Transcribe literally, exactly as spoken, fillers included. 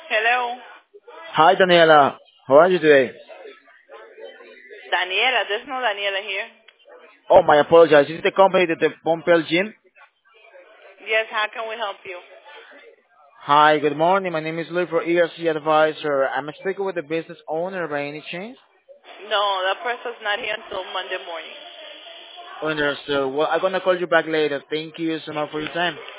Hello. Hi, Daniela. How are you today? Daniela, there's no Daniela here. Oh, my apologies. Is it the company that the Pompel Gym? Yes, how can we help you? Hi, good morning. My name is Louis for E R C Advisor. I'm speaking with the business owner by any chance? No, that person's not here until Monday morning. Owner, so well, I'm gonna call you back later. Thank you so Thank much for you. your time.